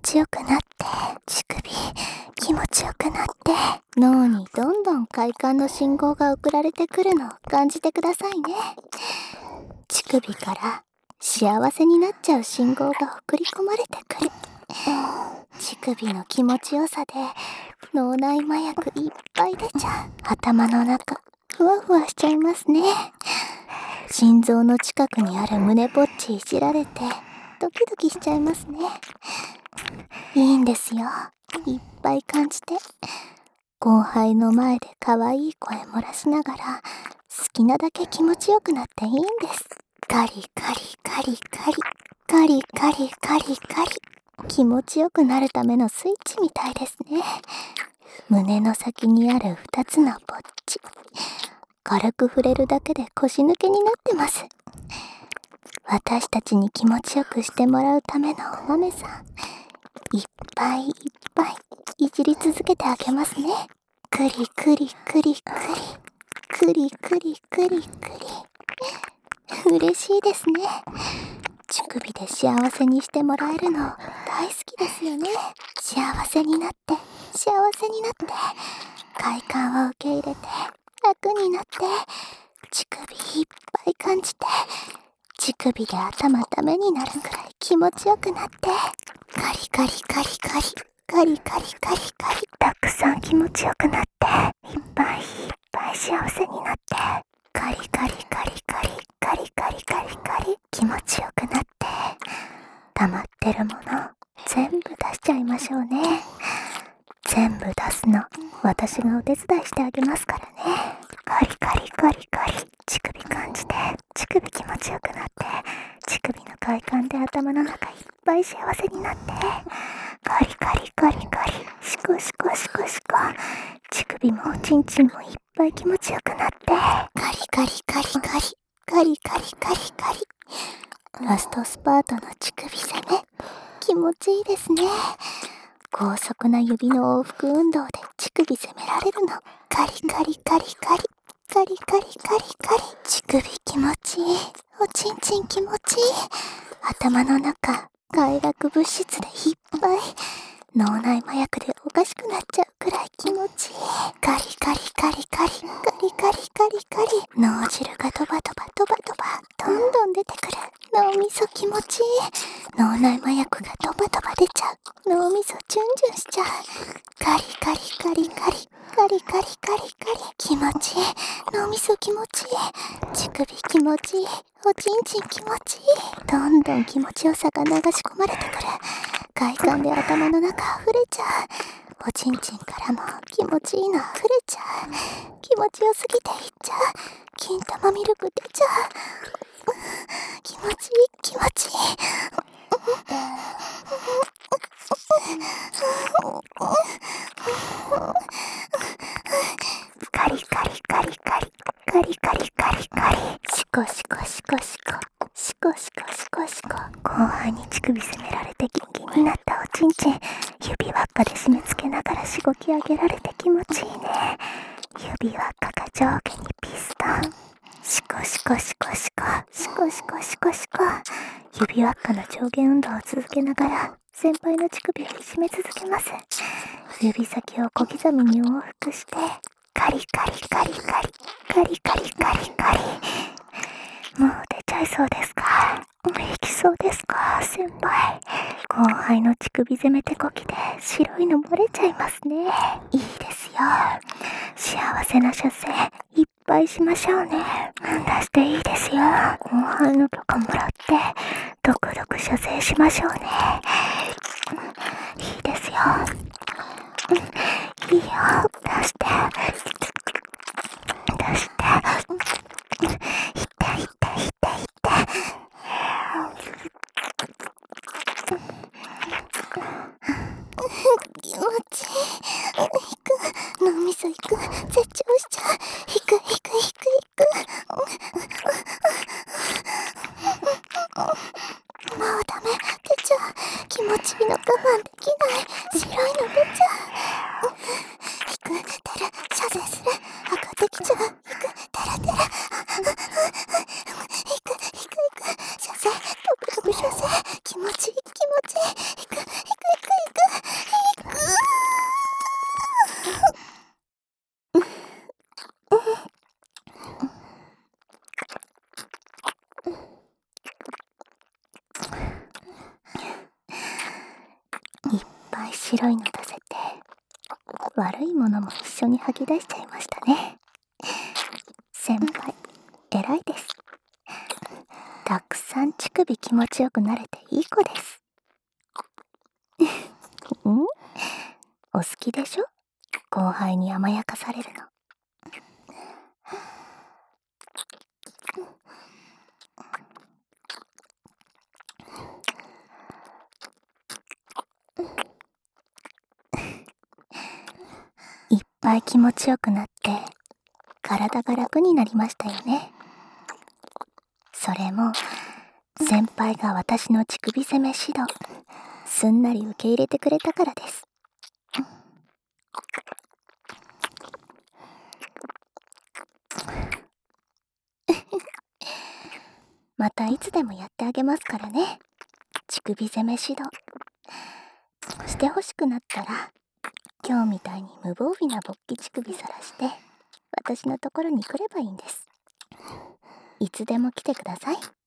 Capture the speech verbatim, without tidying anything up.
ちよくなって、乳首気持ちよくなって、脳にどんどん快感の信号が送られてくるのを感じてくださいね。乳首から幸せになっちゃう信号が送り込まれてくる。乳首の気持ちよさで脳内麻薬いっぱい出ちゃう。頭の中ふわふわしちゃいますね。心臓の近くにある胸ポッチいじられてドキドキしちゃいますね。いいんですよ、いっぱい感じて。後輩の前で可愛い声漏らしながら好きなだけ気持ちよくなっていいんです。カリカリカリカリカリカリカリカリ、気持ちよくなるためのスイッチみたいですね。胸の先にあるふたつのポッチ、軽く触れるだけで腰抜けになってます。私たちに気持ちよくしてもらうためのお豆さん、いっぱいいっぱいいじり続けてあげますね。クリクリクリクリクリクリクリクリ、嬉しいですね。乳首で幸せにしてもらえるの大好きですよね。幸せになって幸せになって、快感を受け入れて楽になって、乳首いっぱい感じて、乳首で頭ダメになるくらい気持ちよくなって、カリカリカリカリカリカリカリカリ、たくさん気持ちよくなって、いっぱいいっぱい幸せになって、カリカリカリカリカリカリカリカリ、気持ちよくなって、溜まってるもの全部出しちゃいましょうね。全部出すの私がお手伝いしてあげますからね。カリカリカリカリ、乳首感じて、乳首気持ちよくなって、乳首の快感で頭の中いっぱい幸せになって、カリカリカリカリ、シコシコシコシコ、乳首もおちんちんもいっぱい気持ちよくなって、カリカリカリカリカリカリカリカリ、ラストスパートの乳首攻め気持ちいいですね。高速な指の往復運動で乳首攻められるの。カリカリカリカリカリカリカリカリ、乳首気持ちいい、おちんちん気持ちいい、頭の中快楽物質でいっぱい、脳内麻薬でおかしくなっちゃうくらい気持ちいい。カリカリカリカリカリカリカリカリ、脳汁がドバドバドバドバどんどん出てくる。脳みそ気持ちいい。脳内麻薬がドバドバ出ちゃう。脳みそジュンジュンしちゃう。カリカリカリカリカリカリカリカリ、気持ちいい。脳みそ気持ちいい。乳首気持ちいい。おちんちん気持ちいい。どんどん気持ちよさが流し込まれてくる。快感で頭の中溢れちゃう。おちんちんからも気持ちいいの溢れちゃう。気持ちよすぎていっちゃう。金玉ミルク出ちゃう。気持ちいい気持ちいい。カリカリカリカリカリカリカリカリ、シコシコシコシコシコシコシコシコ、後輩に乳首攻められてギンギンになったおちんちん、指輪っかで締め付けながらしごき上げられて気持ちいいね。指輪っかが上下にピストン、シコシコシコシコシコシコシコシコ、指輪っかの上下運動を続けながら先輩の乳首を締め続けます。指先を小刻みに往復して、カリカリカリカリカリカリカリカリ、もう出ちゃいそうですか？いきそうですか先輩？後輩の乳首攻め手こきで白いの漏れちゃいますね。いいですよ、幸せな射精いっぱいしましょうね。出していいですよ。後輩の許可もらって独力射精しましょうね。いいですよ、いいよ、出して出して、痛い痛い痛い痛い、気持ちいい。いく、脳みそいく、絶頂しちゃう。いくいくいくいく、もうダメ、出ちゃう。気持ちいいの我慢できない。白いの出ちゃう。いく、出る、射精する、上がってきちゃう。いく、出る出る、いくいくいく、射精、ドブドブ射精、気持ちいい気持ちいい。いくいくいくい白いの出せて悪いものも一緒に吐き出しちゃいましたね。先輩偉いです。たくさん乳首気持ちよくなれていい子です。ん？お好きでしょ？後輩に甘やかされるの。いっぱい気持ちよくなって体が楽になりましたよね。それも先輩が私の乳首攻め指導すんなり受け入れてくれたからです。またいつでもやってあげますからね。乳首攻め指導してほしくなったら今日みたいに無防備な勃起乳首さらして私のところに来ればいいんです。いつでも来てください。